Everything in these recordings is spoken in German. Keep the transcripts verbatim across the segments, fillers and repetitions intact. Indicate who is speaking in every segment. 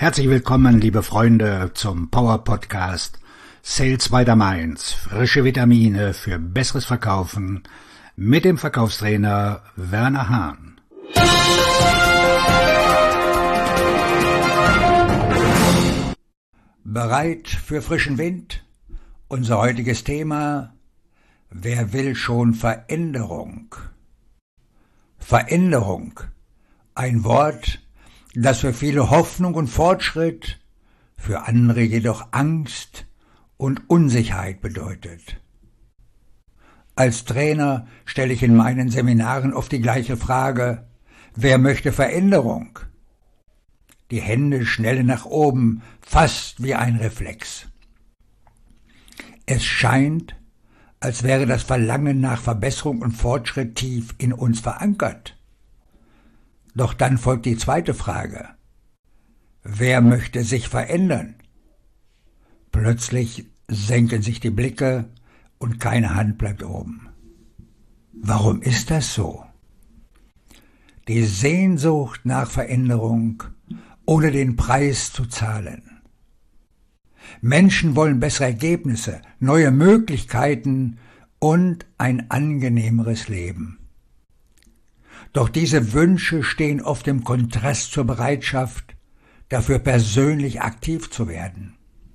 Speaker 1: Herzlich willkommen, liebe Freunde, zum Power Podcast Sales by the Mainz. Frische Vitamine für besseres Verkaufen mit dem Verkaufstrainer Werner Hahn. Bereit für frischen Wind? Unser heutiges Thema: Wer will schon Veränderung? Veränderung, ein Wort, das für viele Hoffnung und Fortschritt, für andere jedoch Angst und Unsicherheit bedeutet. Als Trainer stelle ich in meinen Seminaren oft die gleiche Frage: Wer möchte Veränderung? Die Hände schnellen nach oben, fast wie ein Reflex. Es scheint, als wäre das Verlangen nach Verbesserung und Fortschritt tief in uns verankert. Doch dann folgt die zweite Frage: Wer möchte sich verändern? Plötzlich senken sich die Blicke und keine Hand bleibt oben. Warum ist das so? Die Sehnsucht nach Veränderung, ohne den Preis zu zahlen. Menschen wollen bessere Ergebnisse, neue Möglichkeiten und ein angenehmeres Leben. Doch diese Wünsche stehen oft im Kontrast zur Bereitschaft, dafür persönlich aktiv zu werden.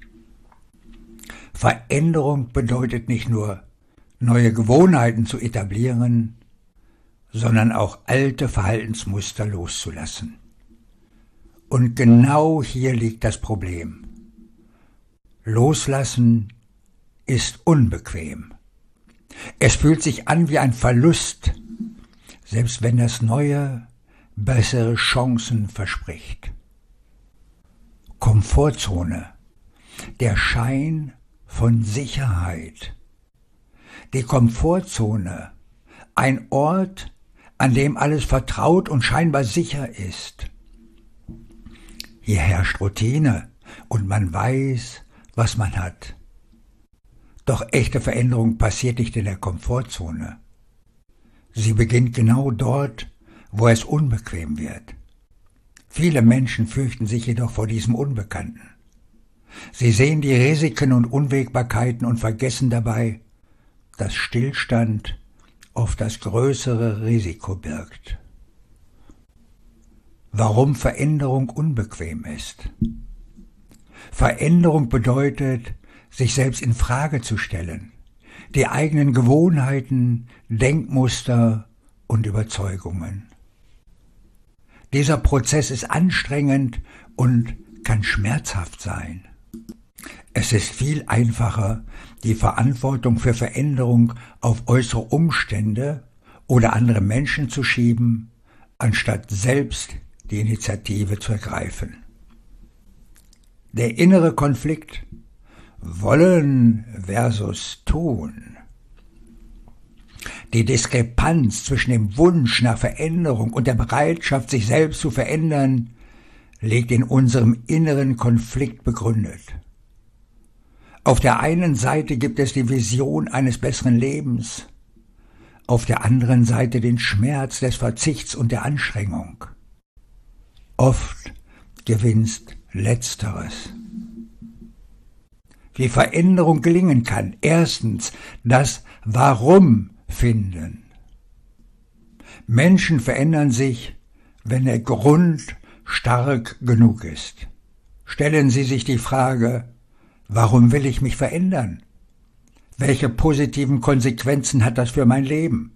Speaker 1: Veränderung bedeutet nicht nur, neue Gewohnheiten zu etablieren, sondern auch alte Verhaltensmuster loszulassen. Und genau hier liegt das Problem. Loslassen ist unbequem. Es fühlt sich an wie ein Verlust, selbst wenn das Neue bessere Chancen verspricht. Komfortzone, der Schein von Sicherheit. Die Komfortzone, ein Ort, an dem alles vertraut und scheinbar sicher ist. Hier herrscht Routine und man weiß, was man hat. Doch echte Veränderung passiert nicht in der Komfortzone. Sie beginnt genau dort, wo es unbequem wird. Viele Menschen fürchten sich jedoch vor diesem Unbekannten. Sie sehen die Risiken und Unwägbarkeiten und vergessen dabei, dass Stillstand oft das größere Risiko birgt. Warum Veränderung unbequem ist? Veränderung bedeutet, sich selbst in Frage zu stellen, die eigenen Gewohnheiten, Denkmuster und Überzeugungen. Dieser Prozess ist anstrengend und kann schmerzhaft sein. Es ist viel einfacher, die Verantwortung für Veränderung auf äußere Umstände oder andere Menschen zu schieben, anstatt selbst die Initiative zu ergreifen. Der innere Konflikt: Wollen versus Tun. Die Diskrepanz zwischen dem Wunsch nach Veränderung und der Bereitschaft, sich selbst zu verändern, liegt in unserem inneren Konflikt begründet. Auf der einen Seite gibt es die Vision eines besseren Lebens, auf der anderen Seite den Schmerz des Verzichts und der Anstrengung. Oft gewinnt Letzteres. Wie Veränderung gelingen kann: Erstens, das Warum finden. Menschen verändern sich, wenn der Grund stark genug ist. Stellen Sie sich die Frage: Warum will ich mich verändern? Welche positiven Konsequenzen hat das für mein Leben?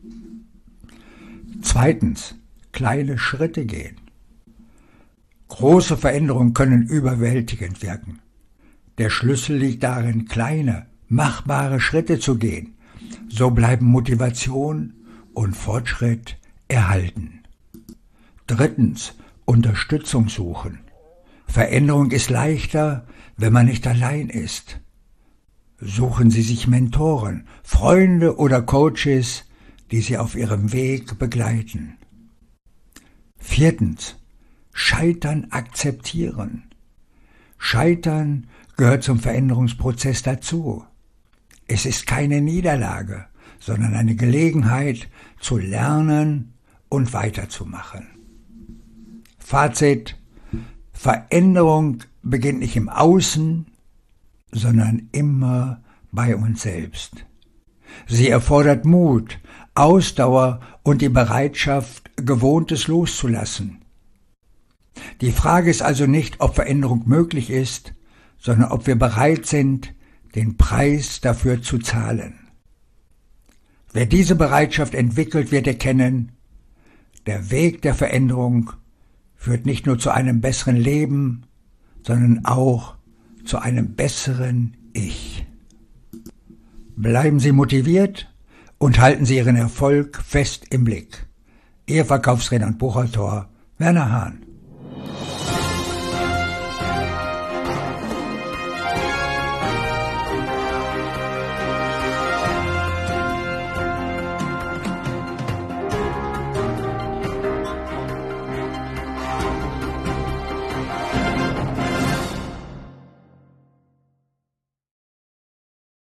Speaker 1: Zweitens, kleine Schritte gehen. Große Veränderungen können überwältigend wirken. Der Schlüssel liegt darin, kleine, machbare Schritte zu gehen. So bleiben Motivation und Fortschritt erhalten. Drittens, Unterstützung suchen. Veränderung ist leichter, wenn man nicht allein ist. Suchen Sie sich Mentoren, Freunde oder Coaches, die Sie auf Ihrem Weg begleiten. Viertens, Scheitern akzeptieren. Scheitern gehört zum Veränderungsprozess dazu. Es ist keine Niederlage, sondern eine Gelegenheit zu lernen und weiterzumachen. Fazit: Veränderung beginnt nicht im Außen, sondern immer bei uns selbst. Sie erfordert Mut, Ausdauer und die Bereitschaft, Gewohntes loszulassen. Die Frage ist also nicht, ob Veränderung möglich ist, sondern ob wir bereit sind, den Preis dafür zu zahlen. Wer diese Bereitschaft entwickelt, wird erkennen, der Weg der Veränderung führt nicht nur zu einem besseren Leben, sondern auch zu einem besseren Ich. Bleiben Sie motiviert und halten Sie Ihren Erfolg fest im Blick. Ihr Verkaufsredner und Buchautor Werner Hahn.